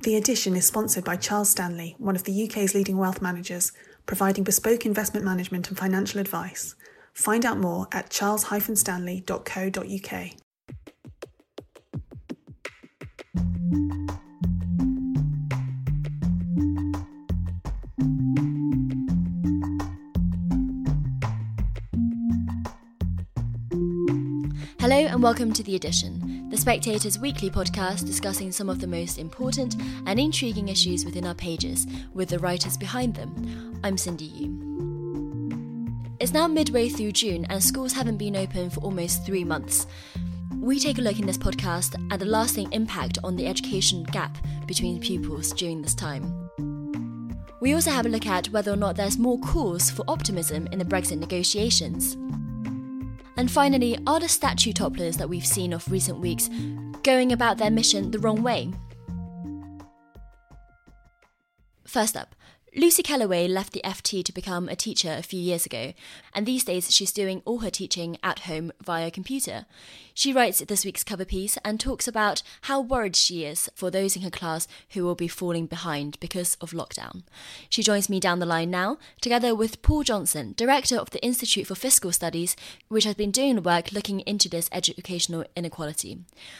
The Edition is sponsored by Charles Stanley, one of the UK's leading wealth managers, providing bespoke investment management and financial advice. Find out more at charles-stanley.co.uk. Hello and welcome to The Edition, The Spectator's weekly podcast discussing some of the most important and intriguing issues within our pages, with the writers behind them. I'm Cindy Yu. It's now midway through June and schools haven't been open for almost 3 months. We take a look in this podcast at the lasting impact on the education gap between pupils during this time. We also have a look at whether or not there's more cause for optimism in the Brexit negotiations. And finally, are the statue topplers that we've seen of recent weeks going about their mission the wrong way? First up, Lucy Kellaway left the FT to become a teacher a few years ago, and these days she's doing all her teaching at home via computer. She writes this week's cover piece and talks about how worried she is for those in her class who will be falling behind because of lockdown. She joins me down the line now, together with Paul Johnson, Director of the Institute for Fiscal Studies, which has been doing the work looking into this educational inequality.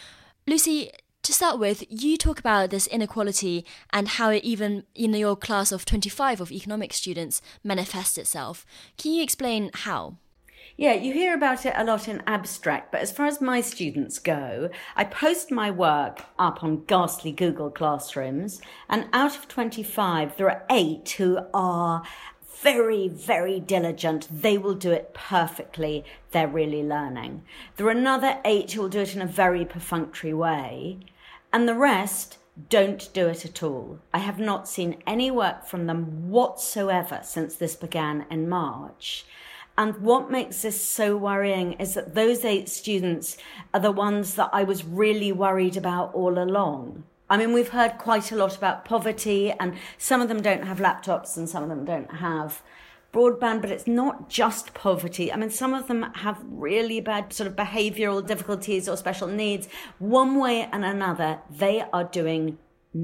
Lucy, to start with, you talk about this inequality and how it even in your class of 25 of economics students manifests itself. Can you explain how? Yeah, you hear about it a lot in abstract, but as far as my students go, I post my work up on ghastly Google Classrooms, and out of 25, there are 8 who are very, very diligent. They will do it perfectly. They're really learning. There are another 8 who will do it in a very perfunctory way, and the rest don't do it at all. I have not seen any work from them whatsoever since this began in March. And what makes this so worrying is that those 8 students are the ones that I was really worried about all along. I mean, we've heard quite a lot about poverty, and some of them don't have laptops and some of them don't have broadband, but it's not just poverty. I mean, some of them have really bad sort of behavioural difficulties or special needs. One way and another, they are doing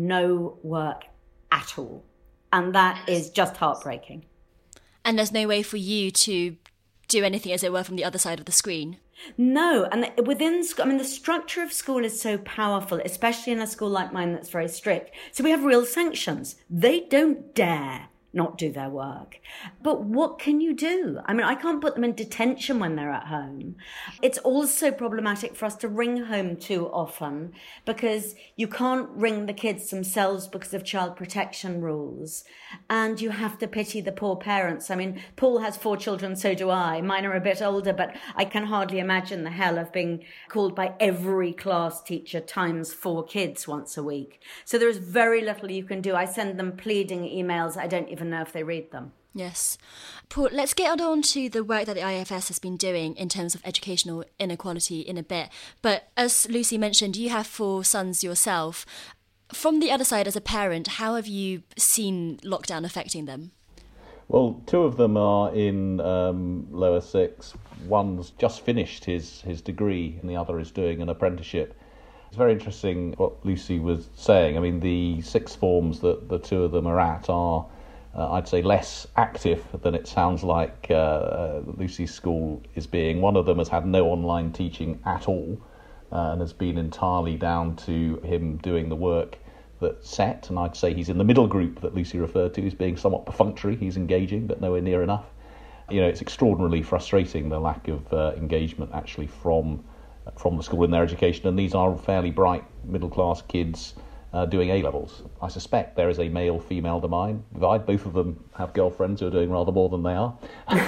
no work at all. And that is just heartbreaking. And there's no way for you to do anything, as it were, from the other side of the screen? No, and within school, I mean, the structure of school is so powerful, especially in a school like mine that's very strict. So we have real sanctions. They don't dare not do their work. But what can you do? I mean, I can't put them in detention when they're at home. It's also problematic for us to ring home too often because you can't ring the kids themselves because of child protection rules. And you have to pity the poor parents. I mean, Paul has 4 children, so do I. Mine are a bit older, but I can hardly imagine the hell of being called by every class teacher times 4 kids once a week. So there is very little you can do. I send them pleading emails. I don't even know if they read them. Yes. Paul, let's get on to the work that the IFS has been doing in terms of educational inequality in a bit. But as Lucy mentioned, you have 4 sons yourself. From the other side, as a parent, how have you seen lockdown affecting them? Well, 2 of them are in lower 6. One's just finished his degree and the other is doing an apprenticeship. It's very interesting what Lucy was saying. I mean, the 6th forms that the 2 of them are at are, I'd say, less active than it sounds like Lucy's school is being. One of them has had no online teaching at all and has been entirely down to him doing the work that's set. And I'd say he's in the middle group that Lucy referred to as being somewhat perfunctory. He's engaging, but nowhere near enough. You know, it's extraordinarily frustrating, the lack of engagement actually from the school in their education. And these are fairly bright middle-class kids doing A-levels. I suspect there is a male-female divide. Both of them have girlfriends who are doing rather more than they are.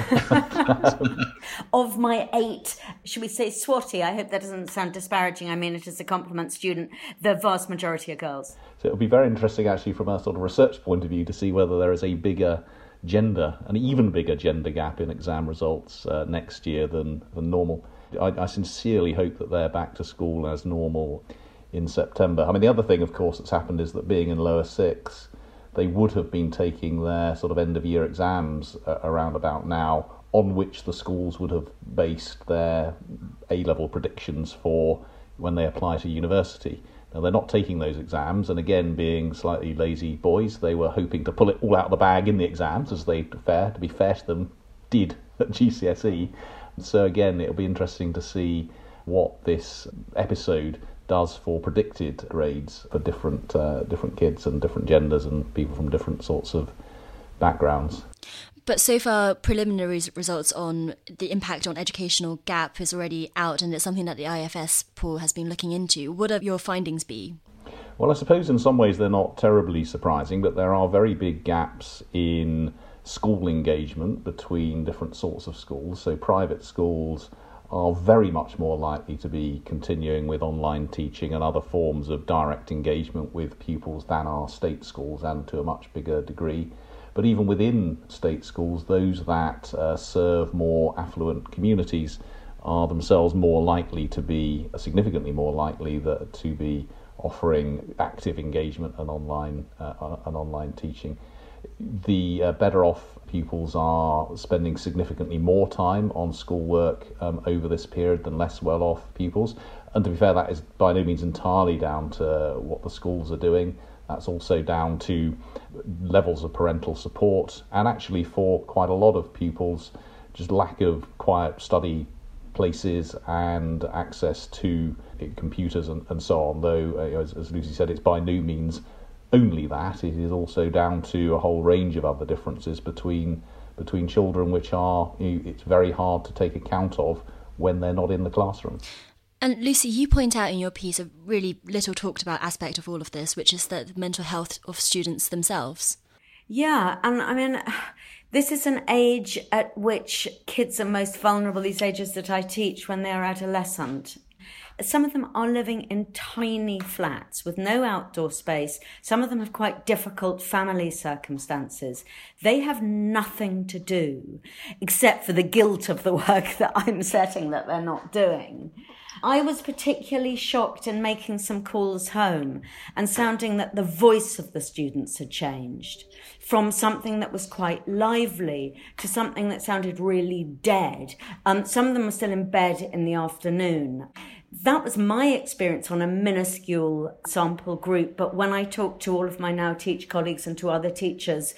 Of my 8, should we say swotty? I hope that doesn't sound disparaging. I mean it as a compliment student. The vast majority are girls. So it'll be very interesting actually from a sort of research point of view to see whether there is an even bigger gender gap in exam results next year than normal. I sincerely hope that they're back to school as normal in September. I mean, the other thing, of course, that's happened is that being in lower 6, they would have been taking their sort of end-of-year exams around about now, on which the schools would have based their A-level predictions for when they apply to university. Now, they're not taking those exams, and again, being slightly lazy boys, they were hoping to pull it all out of the bag in the exams, as they, to be fair to them, did at GCSE. So again, it'll be interesting to see what this episode does for predicted grades for different kids and different genders and people from different sorts of backgrounds. But so far, preliminary results on the impact on educational gap is already out, and it's something that the IFS poll has been looking into. What have your findings be? Well, I suppose in some ways they're not terribly surprising, but there are very big gaps in school engagement between different sorts of schools. So private schools are very much more likely to be continuing with online teaching and other forms of direct engagement with pupils than are state schools, and to a much bigger degree. But even within state schools, those that serve more affluent communities are themselves more likely to be, significantly more likely to be offering active engagement and online teaching. The better off pupils are spending significantly more time on schoolwork over this period than less well off pupils. And to be fair, that is by no means entirely down to what the schools are doing. That's also down to levels of parental support, and actually for quite a lot of pupils, just lack of quiet study places and access to computers and so on. Though, as Lucy said, it's by no means only that. It is also down to a whole range of other differences between children, which it's very hard to take account of when they're not in the classroom. And Lucy, you point out in your piece a really little talked about aspect of all of this, which is the mental health of students themselves. Yeah, and I mean, this is an age at which kids are most vulnerable, these ages that I teach, when they are adolescent. Some of them are living in tiny flats with no outdoor space. Some of them have quite difficult family circumstances. They have nothing to do except for the guilt of the work that I'm setting that they're not doing. I was particularly shocked in making some calls home and sounding that the voice of the students had changed from something that was quite lively to something that sounded really dead. Some of them were still in bed in the afternoon. That was my experience on a minuscule sample group. But when I talk to all of my Now Teach colleagues and to other teachers,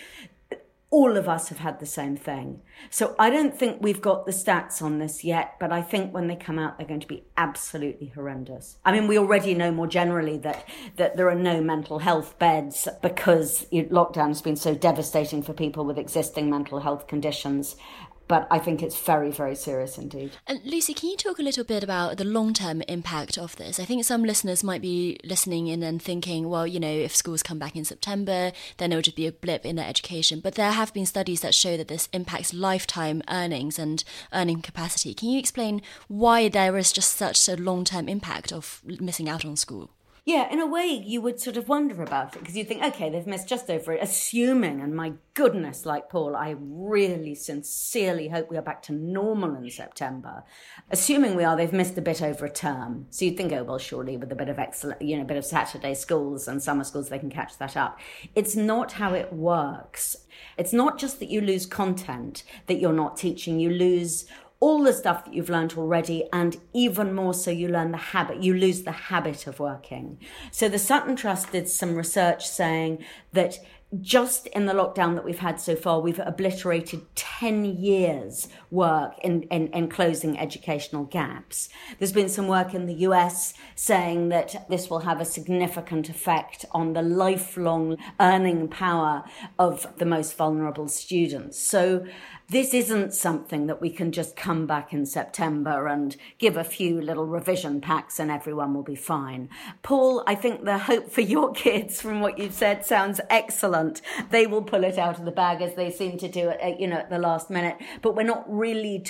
all of us have had the same thing. So I don't think we've got the stats on this yet, but I think when they come out, they're going to be absolutely horrendous. I mean, we already know more generally that there are no mental health beds because lockdown has been so devastating for people with existing mental health conditions. But I think it's very, very serious indeed. And Lucy, can you talk a little bit about the long-term impact of this? I think some listeners might be listening in and thinking, well, if schools come back in September, then it'll just be a blip in their education. But there have been studies that show that this impacts lifetime earnings and earning capacity. Can you explain why there is just such a long-term impact of missing out on school? Yeah, in a way, you would sort of wonder about it because you think, okay, they've missed just over it, assuming, and my goodness, like Paul, I really sincerely hope we are back to normal in September. Assuming we are, they've missed a bit over a term. So you'd think, oh, well, surely with a bit of bit of Saturday schools and summer schools, they can catch that up. It's not how it works. It's not just that you lose content that you're not teaching, you lose all the stuff that you've learned already, and even more so, you lose the habit of working. So the Sutton Trust did some research saying that just in the lockdown that we've had so far, we've obliterated 10 years' work in closing educational gaps. There's been some work in the US saying that this will have a significant effect on the lifelong earning power of the most vulnerable students. So this isn't something that we can just come back in September and give a few little revision packs and everyone will be fine. Paul, I think the hope for your kids from what you've said sounds excellent. They will pull it out of the bag as they seem to do it, at the last minute. But we're not really,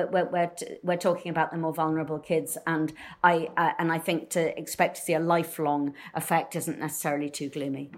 we're talking about the more vulnerable kids, and I think to expect to see a lifelong effect isn't necessarily too gloomy.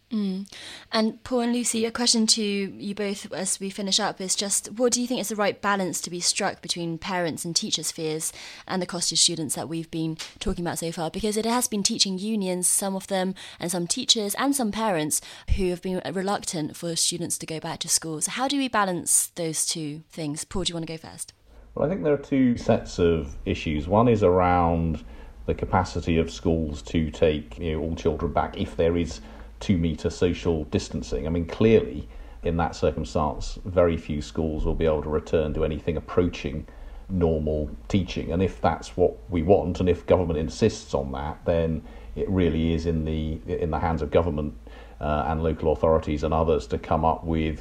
And Paul and Lucy, a question to you both as we finish up is just, what do you think is the right balance to be struck between parents and teachers' fears and the cost to students that we've been talking about so far? Because it has been teaching unions, some of them, and some teachers and some parents who have been reluctant for students to go back to school. So how do we balance those two things? Paul, do you want to go first? Well, I think there are two sets of issues. One is around the capacity of schools to take all children back if there is 2 metre social distancing. I mean, clearly, in that circumstance, very few schools will be able to return to anything approaching normal teaching. And if that's what we want, and if government insists on that, then it really is in the hands of government and local authorities and others to come up with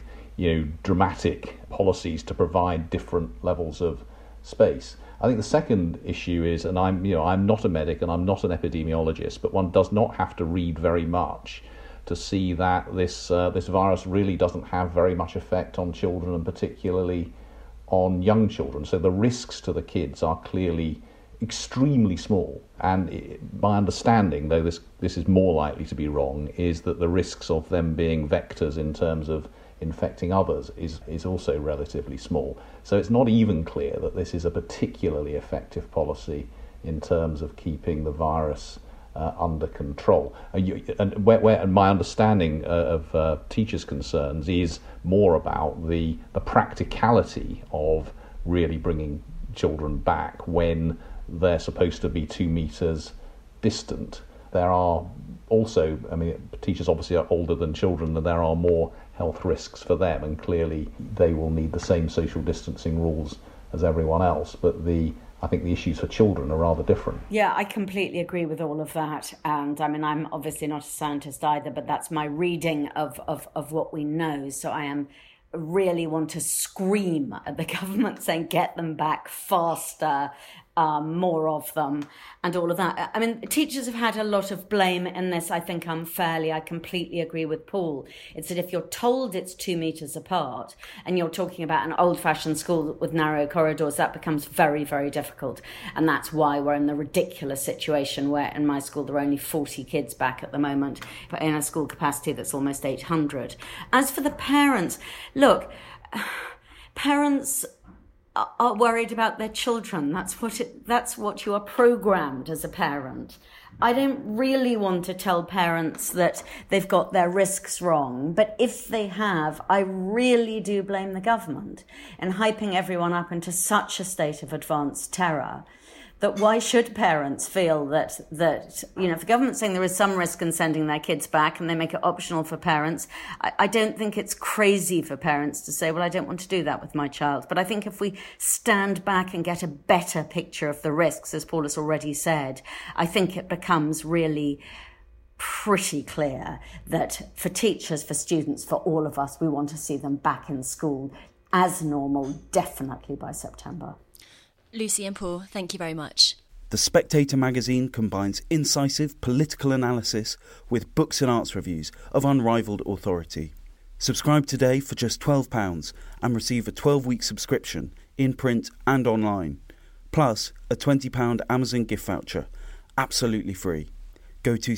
dramatic policies to provide different levels of space. I think the second issue is, and I'm not a medic and I'm not an epidemiologist, but one does not have to read very much to see that this virus really doesn't have very much effect on children, and particularly on young children. So the risks to the kids are clearly extremely small. And my understanding, though this is more likely to be wrong, is that the risks of them being vectors in terms of infecting others is also relatively small. So it's not even clear that this is a particularly effective policy in terms of keeping the virus under control. And my understanding of teachers' concerns is more about the practicality of really bringing children back when they're supposed to be 2 metres distant. There are also, teachers obviously are older than children, and there are more health risks for them, and clearly they will need the same social distancing rules as everyone else. But I think the issues for children are rather different. Yeah, I completely agree with all of that. And I'm obviously not a scientist either, but that's my reading of what we know. So I really want to scream at the government saying, get them back faster, more of them, and all of that. Teachers have had a lot of blame in this, I think, unfairly. I completely agree with Paul. It's that if you're told it's 2 metres apart and you're talking about an old-fashioned school with narrow corridors, that becomes very, very difficult. And that's why we're in the ridiculous situation where in my school there are only 40 kids back at the moment, but in a school capacity that's almost 800. As for the parents, look, parents are worried about their children. That's what you are programmed as a parent. I don't really want to tell parents that they've got their risks wrong, but if they have, I really do blame the government in hyping everyone up into such a state of advanced terror. That why should parents feel that if the government's saying there is some risk in sending their kids back and they make it optional for parents, I don't think it's crazy for parents to say, well, I don't want to do that with my child. But I think if we stand back and get a better picture of the risks, as Paul has already said, I think it becomes really pretty clear that for teachers, for students, for all of us, we want to see them back in school as normal, definitely by September. Lucy and Paul, thank you very much. The Spectator magazine combines incisive political analysis with books and arts reviews of unrivalled authority. Subscribe today for just £12 and receive a 12-week subscription in print and online, plus a £20 Amazon gift voucher, absolutely free. Go to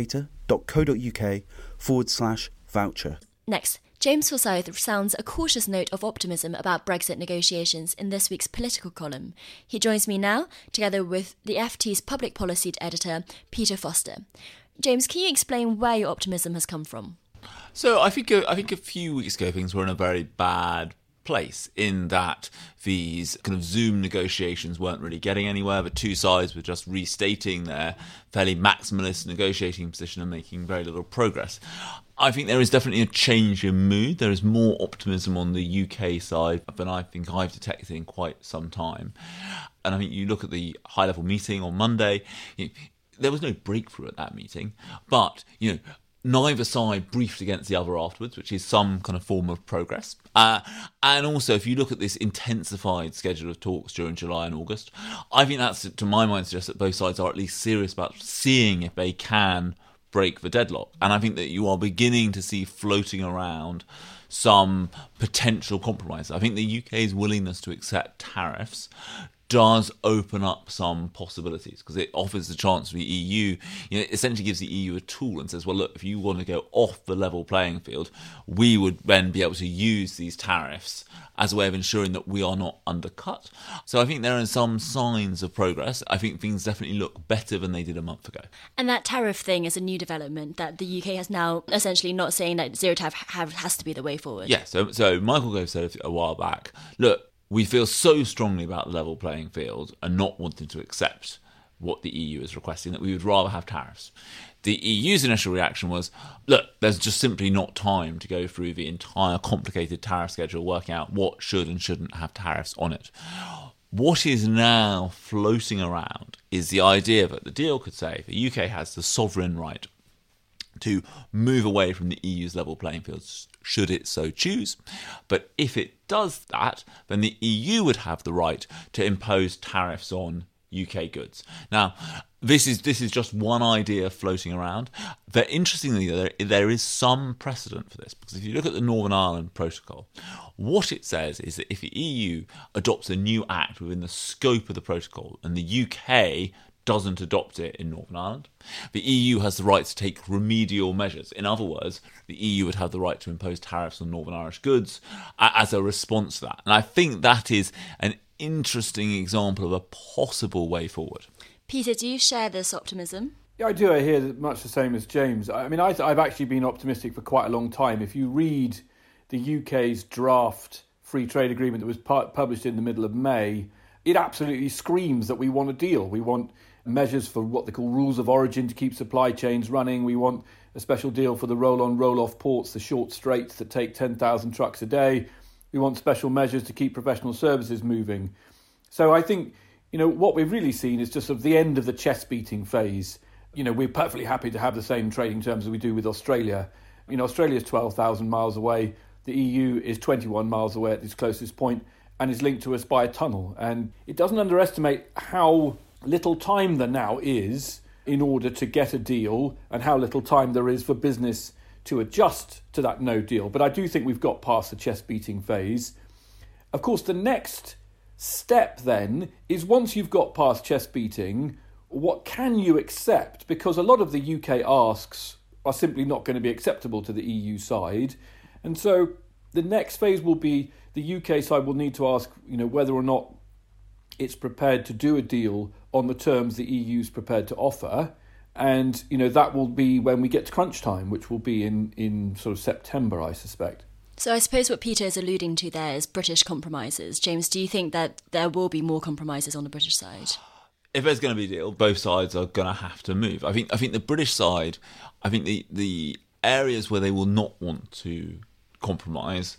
spectator.co.uk/voucher. Next, James Forsyth sounds a cautious note of optimism about Brexit negotiations in this week's political column. He joins me now, together with the FT's public policy editor, Peter Foster. James, can you explain where your optimism has come from? So I think a few weeks ago things were in a very bad place in that these kind of Zoom negotiations weren't really getting anywhere. The two sides were just restating their fairly maximalist negotiating position and making very little progress. I think there is definitely a change in mood. There is more optimism on the UK side than I think I've detected in quite some time. And I think you look at the high-level meeting on Monday, there was no breakthrough at that meeting, but, neither side briefed against the other afterwards, which is some kind of form of progress. And also, if you look at this intensified schedule of talks during July and August, I think that's, to my mind, suggests that both sides are at least serious about seeing if they can break the deadlock. And I think that you are beginning to see floating around some potential compromise. I think the UK's willingness to accept tariffs does open up some possibilities because it offers the chance for the EU, it essentially gives the EU a tool and says, well, look, if you want to go off the level playing field, we would then be able to use these tariffs as a way of ensuring that we are not undercut. So I think there are some signs of progress. I think things definitely look better than they did a month ago. And that tariff thing is a new development that the UK has now essentially not saying that zero tariff has to be the way forward. Yeah, so Michael Gove said a while back, look, we feel so strongly about the level playing field and not wanting to accept what the EU is requesting, that we would rather have tariffs. The EU's initial reaction was, look, there's just simply not time to go through the entire complicated tariff schedule, working out what should and shouldn't have tariffs on it. What is now floating around is the idea that the deal could say the UK has the sovereign right to move away from the EU's level playing field should it so choose. But if it does that, then the EU would have the right to impose tariffs on UK goods. Now, this is just one idea floating around. But interestingly, there is some precedent for this, because if you look at the Northern Ireland Protocol, what it says is that if the EU adopts a new act within the scope of the protocol and the UK doesn't adopt it in Northern Ireland, the EU has the right to take remedial measures. In other words, the EU would have the right to impose tariffs on Northern Irish goods as a response to that. And I think that is an interesting example of a possible way forward. Peter, do you share this optimism? Yeah, I do. I hear much the same as James. I mean, I've actually been optimistic for quite a long time. If you read the UK's draft free trade agreement that was published in the middle of May, it absolutely screams that we want a deal. We want measures for what they call rules of origin to keep supply chains running. We want a special deal for the roll-on, roll-off ports, the short straits that take 10,000 trucks a day. We want special measures to keep professional services moving. So I think, what we've really seen is just sort of the end of the chest-beating phase. We're perfectly happy to have the same trading terms as we do with Australia. Australia is 12,000 miles away. The EU is 21 miles away at its closest point and is linked to us by a tunnel. And it doesn't underestimate how little time there now is in order to get a deal and how little time there is for business to adjust to that no deal. But I do think we've got past the chest-beating phase. Of course, the next step then is, once you've got past chest-beating, what can you accept? Because a lot of the UK asks are simply not going to be acceptable to the EU side. And so the next phase will be the UK side will need to ask, whether or not it's prepared to do a deal on the terms the EU's prepared to offer. And, that will be when we get to crunch time, which will be in sort of September, I suspect. So I suppose what Peter is alluding to there is British compromises. James, do you think that there will be more compromises on the British side? If there's going to be a deal, both sides are going to have to move. I think the British side, the areas where they will not want to compromise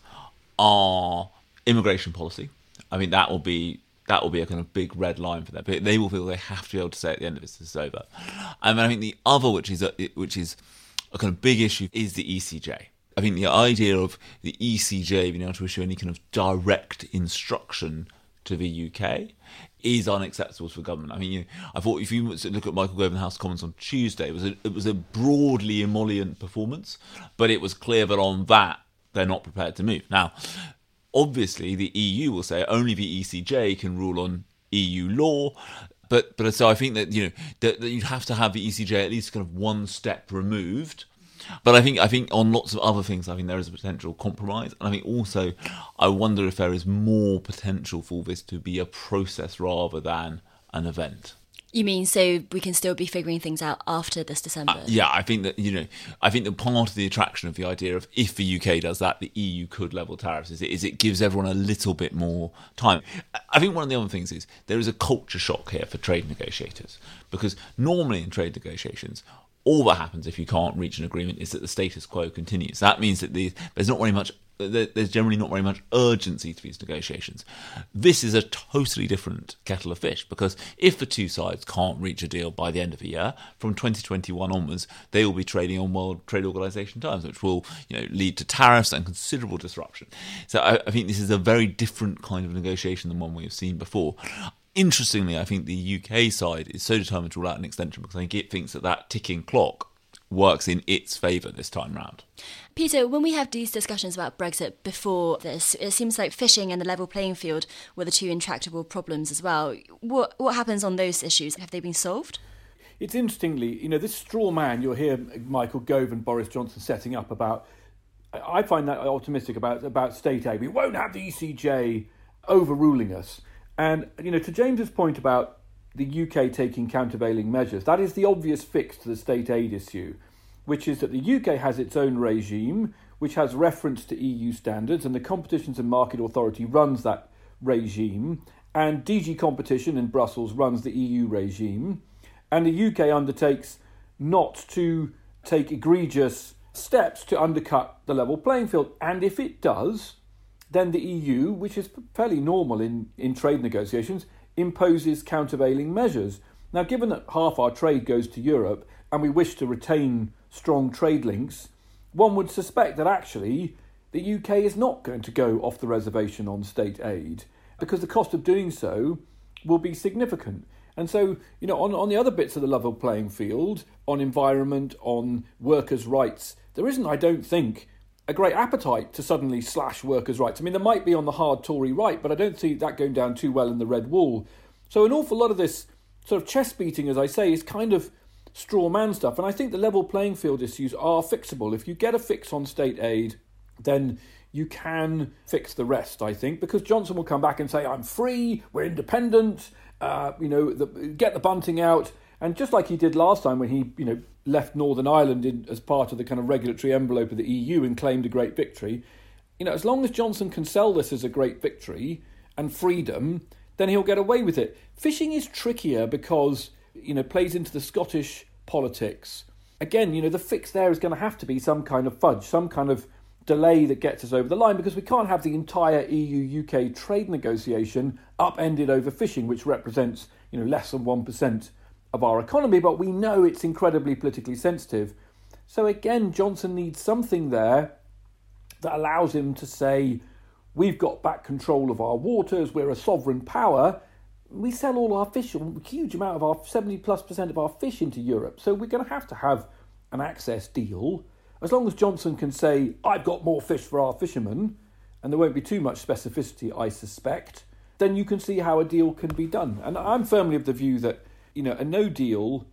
are immigration policy. I think that will be a kind of big red line for them. They will feel they have to be able to say at the end of this is over. And I think the other, which is a kind of big issue, is the ECJ. I think the idea of the ECJ being able to issue any kind of direct instruction to the UK is unacceptable for government. I thought if you look at Michael Gove in the House of Commons on Tuesday, it was a broadly emollient performance, but it was clear that on that they're not prepared to move. Now, obviously, the EU will say only the ECJ can rule on EU law, but so I think that that you'd have to have the ECJ at least kind of one step removed. But I think on lots of other things, I think there is a potential compromise, and I think also I wonder if there is more potential for this to be a process rather than an event. You mean so we can still be figuring things out after this December? Yeah, I think that part of the attraction of the idea of if the UK does that, the EU could level tariffs is it gives everyone a little bit more time. I think one of the other things is there is a culture shock here for trade negotiators, because normally in trade negotiations, all that happens if you can't reach an agreement is that the status quo continues. That means that there's generally not very much urgency to these negotiations. This is a totally different kettle of fish, because if the two sides can't reach a deal by the end of the year, from 2021 onwards, they will be trading on World Trade Organization terms, which will lead to tariffs and considerable disruption. So I think this is a very different kind of negotiation than one we have seen before. Interestingly, I think the UK side is so determined to rule out an extension because I think it thinks that ticking clock works in its favour this time round. Peter, when we have these discussions about Brexit before this, it seems like fishing and the level playing field were the two intractable problems as well. What happens on those issues? Have they been solved? It's interestingly, this straw man you'll hear Michael Gove and Boris Johnson setting up about, I find that optimistic about state aid. We won't have the ECJ overruling us. And, to James's point about the UK taking countervailing measures, that is the obvious fix to the state aid issue, which is that the UK has its own regime, which has reference to EU standards, and the Competition and Market Authority runs that regime, and DG Competition in Brussels runs the EU regime. and the UK undertakes not to take egregious steps to undercut the level playing field. And if it does, then the EU, which is fairly normal in trade negotiations, imposes countervailing measures. Now, given that half our trade goes to Europe and we wish to retain strong trade links, one would suspect that actually the UK is not going to go off the reservation on state aid, because the cost of doing so will be significant. And so, on the other bits of the level playing field, on environment, on workers' rights, there isn't, I don't think, a great appetite to suddenly slash workers' rights. I mean, there might be on the hard Tory right, but I don't see that going down too well in the Red Wall. So an awful lot of this sort of chest beating, as I say, is kind of straw man stuff. And I think the level playing field issues are fixable. If you get a fix on state aid, then you can fix the rest, I think, because Johnson will come back and say, I'm free, we're independent, get the bunting out. And just like he did last time when he, left Northern Ireland as part of the kind of regulatory envelope of the EU and claimed a great victory, as long as Johnson can sell this as a great victory and freedom, then he'll get away with it. Fishing is trickier because, plays into the Scottish politics. Again, the fix there is going to have to be some kind of fudge, some kind of delay that gets us over the line, because we can't have the entire EU-UK trade negotiation upended over fishing, which represents, less than 1% of our economy, but we know it's incredibly politically sensitive. So again, Johnson needs something there that allows him to say, we've got back control of our waters, we're a sovereign power, we sell all our fish, a huge amount of our 70+% of our fish into Europe, so we're going to have an access deal. As long as Johnson can say, I've got more fish for our fishermen, and there won't be too much specificity, I suspect, then you can see how a deal can be done. And I'm firmly of the view that, a no deal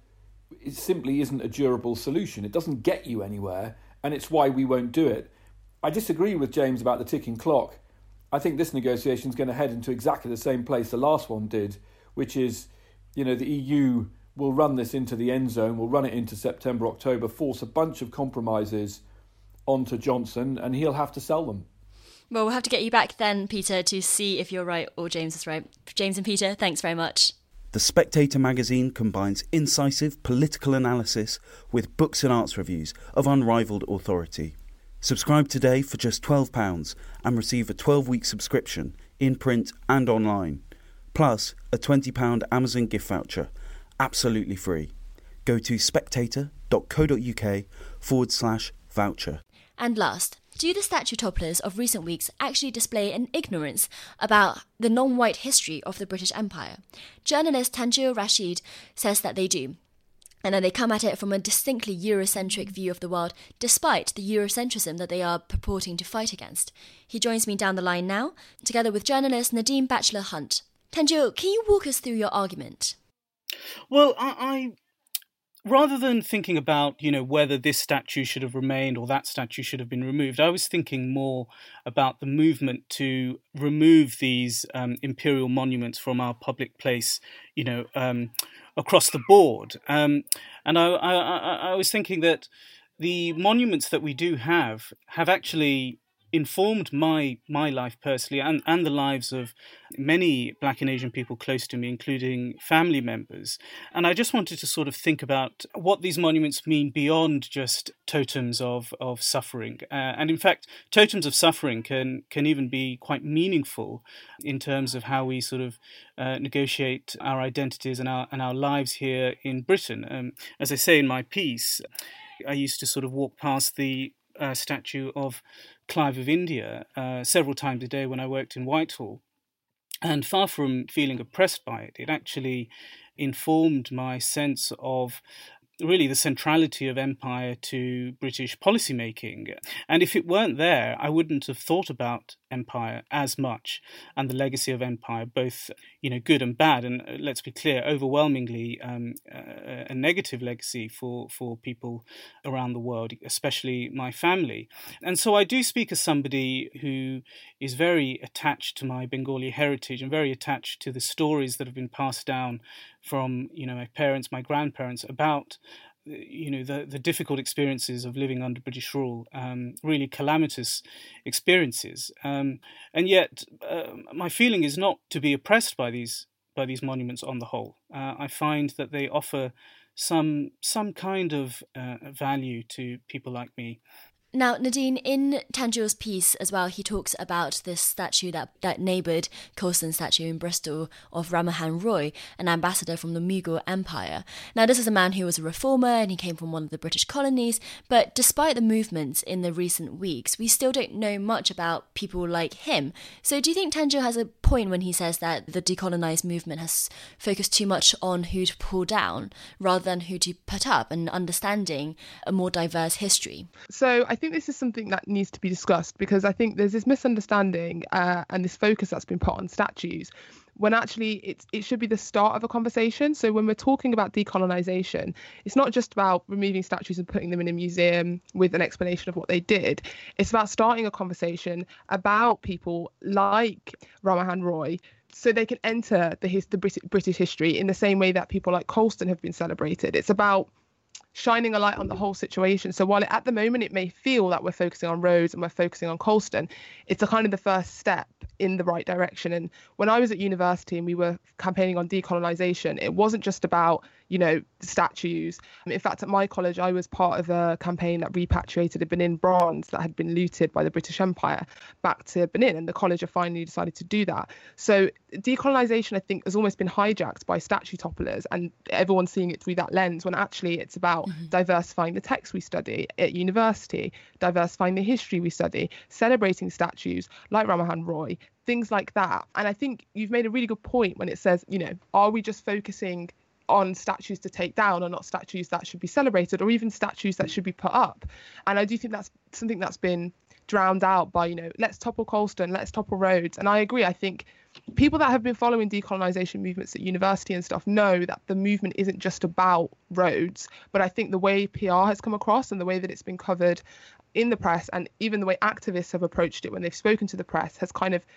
simply isn't a durable solution. It doesn't get you anywhere, and it's why we won't do it. I disagree with James about the ticking clock. I think this negotiation is going to head into exactly the same place the last one did, which is, the EU will run this into the end zone, will run it into September, October, force a bunch of compromises onto Johnson, and he'll have to sell them. Well, we'll have to get you back then, Peter, to see if you're right or James is right. James and Peter, thanks very much. The Spectator magazine combines incisive political analysis with books and arts reviews of unrivalled authority. Subscribe today for just £12 and receive a 12-week subscription in print and online, plus a £20 Amazon gift voucher, absolutely free. Go to spectator.co.uk/voucher. And last, do the statue topplers of recent weeks actually display an ignorance about the non-white history of the British Empire? Journalist Tanjir Rashid says that they do, and that they come at it from a distinctly Eurocentric view of the world, despite the Eurocentrism that they are purporting to fight against. He joins me down the line now, together with journalist Nadine Batchelor-Hunt. Tanjir, can you walk us through your argument? Well, I rather than thinking about, whether this statue should have remained or that statue should have been removed, I was thinking more about the movement to remove these imperial monuments from our public place, across the board. And I was thinking that the monuments that we do have actually informed my life personally and the lives of many Black and Asian people close to me, including family members. And I just wanted to sort of think about what these monuments mean beyond just totems of suffering. And in fact, totems of suffering can even be quite meaningful in terms of how we sort of negotiate our identities and our lives here in Britain. As I say in my piece, I used to sort of walk past the statue of Clive of India several times a day when I worked in Whitehall. And far from feeling oppressed by it, it actually informed my sense of really the centrality of empire to British policymaking. And if it weren't there, I wouldn't have thought about empire as much and the legacy of empire, both good and bad. And let's be clear, overwhelmingly a negative legacy for people around the world, especially my family. And so I do speak as somebody who is very attached to my Bengali heritage and very attached to the stories that have been passed down from my parents, my grandparents, about the difficult experiences of living under British rule, really calamitous experiences. And yet my feeling is not to be oppressed by these by these monuments on the whole. I find that they offer some kind of value to people like me. Now, Nadine, in Tanjil's piece as well, he talks about this statue that neighboured Colston's statue in Bristol of Ramahan Roy, an ambassador from the Mughal Empire. Now, this is a man who was a reformer and he came from one of the British colonies, but despite the movements in the recent weeks, we still don't know much about people like him. So do you think Tanjil has a point when he says that the decolonise movement has focused too much on who to pull down rather than who to put up, and understanding a more diverse history? So I think this is something that needs to be discussed, because I think there's this misunderstanding and this focus that's been put on statues, when actually it should be the start of a conversation. So when we're talking about decolonisation, it's not just about removing statues and putting them in a museum with an explanation of what they did. It's about starting a conversation about people like Ramahan Roy, so they can enter the British history in the same way that people like Colston have been celebrated. It's about shining a light on the whole situation. So while at the moment it may feel that we're focusing on Rhodes and we're focusing on Colston, it's a kind of the first step in the right direction. And when I was at university and we were campaigning on decolonisation, it wasn't just about, statues. In fact, at my college, I was part of a campaign that repatriated a Benin bronze that had been looted by the British Empire back to Benin, and the college have finally decided to do that. So decolonisation, I think, has almost been hijacked by statue topplers, and everyone's seeing it through that lens, when actually it's about diversifying the texts we study at university, diversifying the history we study, celebrating statues like Ramahan Roy, things like that. And I think you've made a really good point when it says, are we just focusing on statues to take down, or not statues that should be celebrated, or even statues that should be put up? And I do think that's something that's been drowned out by, let's topple Colston, let's topple Rhodes. And I agree. I think people that have been following decolonisation movements at university and stuff know that the movement isn't just about Rhodes, but I think the way PR has come across and the way that it's been covered in the press, and even the way activists have approached it when they've spoken to the press, has kind of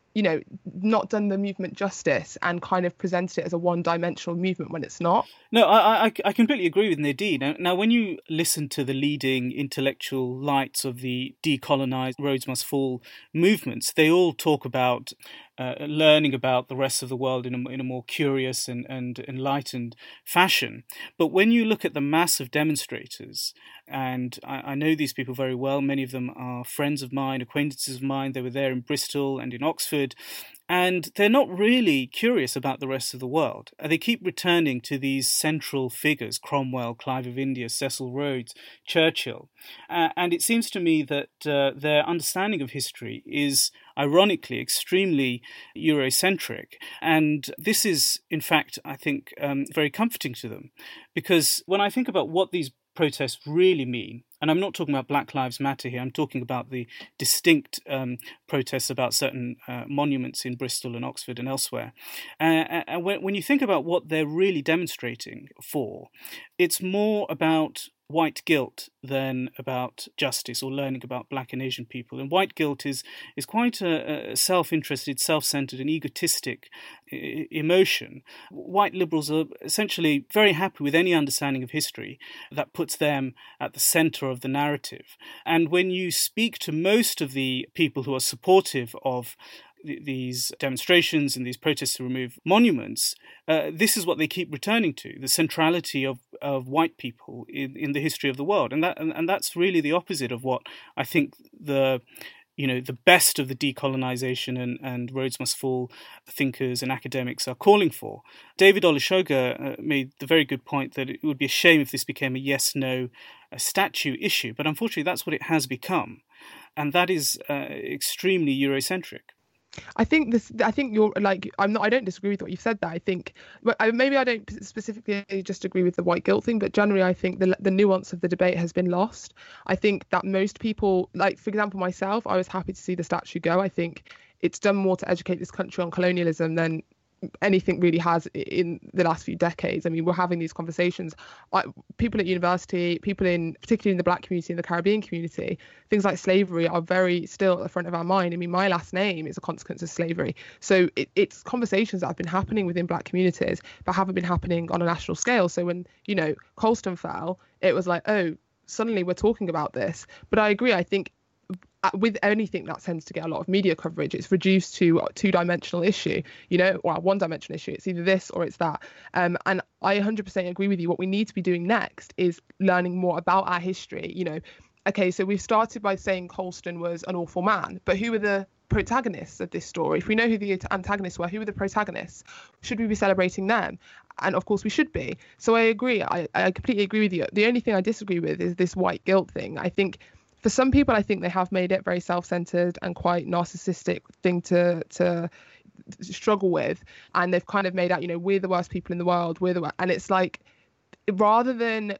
not done the movement justice and kind of presented it as a one-dimensional movement when it's not. No, I completely agree with Nadine. Now, when you listen to the leading intellectual lights of the decolonise, Rhodes Must Fall movements, they all talk about learning about the rest of the world in a more curious and enlightened fashion. But when you look at the mass of demonstrators, and I know these people very well, many of them are friends of mine, acquaintances of mine, they were there in Bristol and in Oxford, and they're not really curious about the rest of the world. They keep returning to these central figures, Cromwell, Clive of India, Cecil Rhodes, Churchill. And it seems to me that their understanding of history is, ironically, extremely Eurocentric. And this is, in fact, I think, very comforting to them. Because when I think about what these protests really mean, and I'm not talking about Black Lives Matter here, I'm talking about the distinct protests about certain monuments in Bristol and Oxford and elsewhere. And when you think about what they're really demonstrating for, it's more about white guilt than about justice or learning about Black and Asian people. And white guilt is quite a self-interested, self-centered and egotistic emotion. White liberals are essentially very happy with any understanding of history that puts them at the center of the narrative. And when you speak to most of the people who are supportive of these demonstrations and these protests to remove monuments, this is what they keep returning to: the centrality of white people in the history of the world, and that's really the opposite of what I think the best of the decolonization and Rhodes Must Fall thinkers and academics are calling for. David Olusoga made the very good point that it would be a shame if this became a yes/no statue issue, but unfortunately that's what it has become, and that is extremely Eurocentric. I think you're like, I don't disagree with what you've said there. I think maybe I don't specifically just agree with the white guilt thing, but generally I think the nuance of the debate has been lost. I think that most people, like for example myself, I was happy to see the statue go. I think it's done more to educate this country on colonialism than anything really has in the last few decades. I mean, we're having these conversations. People at university, particularly in the Black community and the Caribbean community, things like slavery are very still at the front of our mind. I mean, my last name is a consequence of slavery. So it's conversations that have been happening within Black communities, but haven't been happening on a national scale. So when, Colston fell, it was like, oh, suddenly we're talking about this. But I agree. I think with anything that tends to get a lot of media coverage, it's reduced to a two-dimensional issue, or a one-dimensional issue. It's either this or it's that. And I 100% agree with you. What we need to be doing next is learning more about our history. Okay, so we've started by saying Colston was an awful man, but who were the protagonists of this story? If we know who the antagonists were, who were the protagonists? Should we be celebrating them? And of course we should be. So I agree. I completely agree with you. The only thing I disagree with is this white guilt thing. I think for some people, I think they have made it very self-centered and quite narcissistic thing to struggle with. And they've kind of made out, we're the worst people in the world. And it's like, rather than,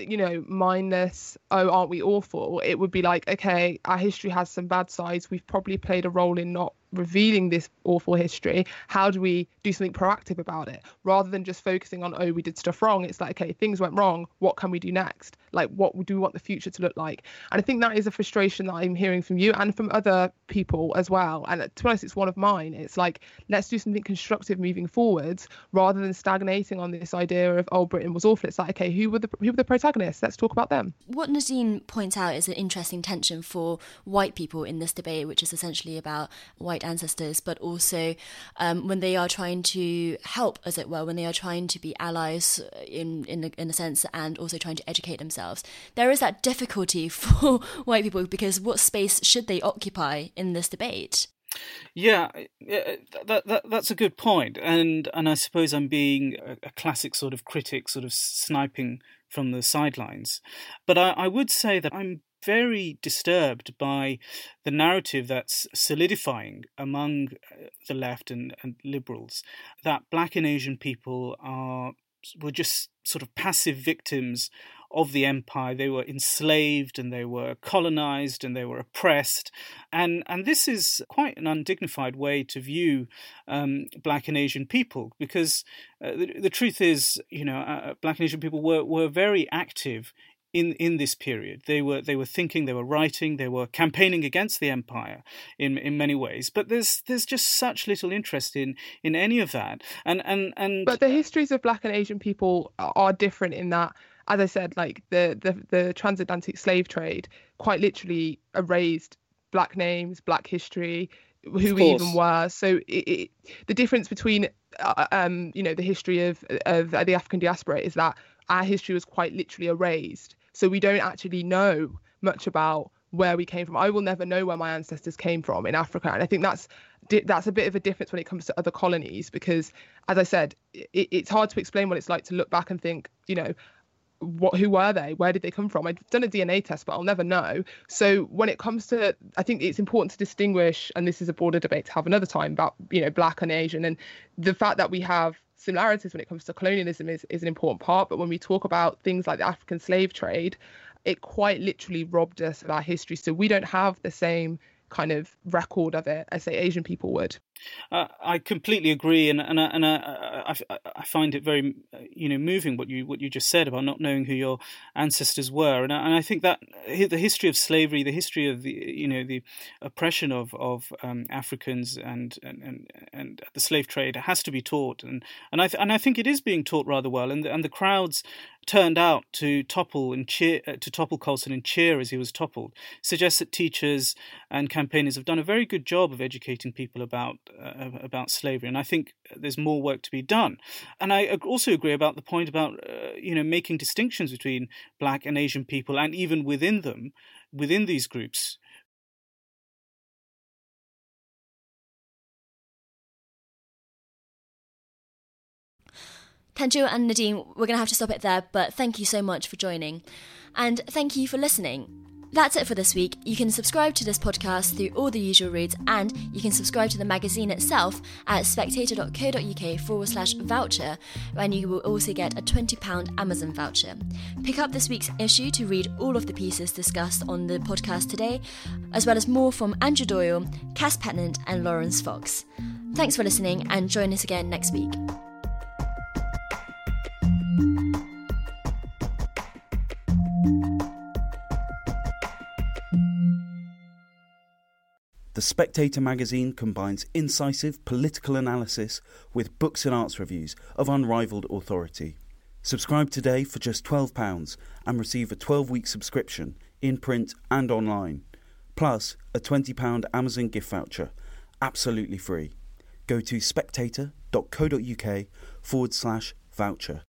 mindless, oh, aren't we awful? It would be like, okay, our history has some bad sides. We've probably played a role in not revealing this awful history. How do we do something proactive about it, rather than just focusing on, oh, we did stuff wrong? It's like, okay, things went wrong, what can we do next? Like, what do we want the future to look like? And I think that is a frustration that I'm hearing from you and from other people as well. And to be honest, it's one of mine. It's like, let's do something constructive moving forwards, rather than stagnating on this idea of, oh, Britain was awful. It's like, okay, who were the protagonists? Let's talk about them. What Nadine points out is an interesting tension for white people in this debate, which is essentially about white ancestors, but also when they are trying to help, as it were, when they are trying to be allies in a sense, and also trying to educate themselves, there is that difficulty for white people, because what space should they occupy in this debate? Yeah, that's a good point, and I suppose I'm being a classic sort of critic, sort of sniping from the sidelines, but I would say that I'm very disturbed by the narrative that's solidifying among the left and liberals, that Black and Asian people were just sort of passive victims of the empire. They were enslaved and they were colonized and they were oppressed. And this is quite an undignified way to view Black and Asian people, because the truth is, Black and Asian people were very active in this period. They were thinking, they were writing, they were campaigning against the empire in many ways. But there's just such little interest in any of that. And but the histories of Black and Asian people are different in that, as I said, like the transatlantic slave trade quite literally erased Black names, Black history, who we even were. So the difference between the history of the African diaspora is that our history was quite literally erased. So we don't actually know much about where we came from. I will never know where my ancestors came from in Africa. And I think that's a bit of a difference when it comes to other colonies, because, as I said, it's hard to explain what it's like to look back and think, who were they? Where did they come from? I've done a DNA test, but I'll never know. So when it comes to, I think it's important to distinguish, and this is a broader debate to have another time, about, Black and Asian, and the fact that we have similarities when it comes to colonialism is an important part. But when we talk about things like the African slave trade, it quite literally robbed us of our history. So we don't have the same kind of record of it as, say, Asian people would. I completely agree, and I find it very moving what you just said about not knowing who your ancestors were, and I think that the history of slavery, the history of the oppression of Africans and the slave trade has to be taught, and I think it is being taught rather well, and the crowds turned out to topple Colston and cheer as he was toppled suggests that teachers and campaigners have done a very good job of educating people about slavery, and I think there's more work to be done. And I also agree about the point about making distinctions between Black and Asian people, and even within these groups. Tanju and Nadine, we're going to have to stop it there, but thank you so much for joining. And thank you for listening. That's it for this week. You can subscribe to this podcast through all the usual routes, and you can subscribe to the magazine itself at spectator.co.uk/voucher, and you will also get a £20 Amazon voucher. Pick up this week's issue to read all of the pieces discussed on the podcast today, as well as more from Andrew Doyle, Cass Petnant and Lawrence Fox. Thanks for listening, and join us again next week. The Spectator magazine combines incisive political analysis with books and arts reviews of unrivalled authority. Subscribe today for just £12 and receive a 12-week subscription in print and online. plus a £20 Amazon gift voucher, absolutely free. Go to spectator.co.uk/voucher.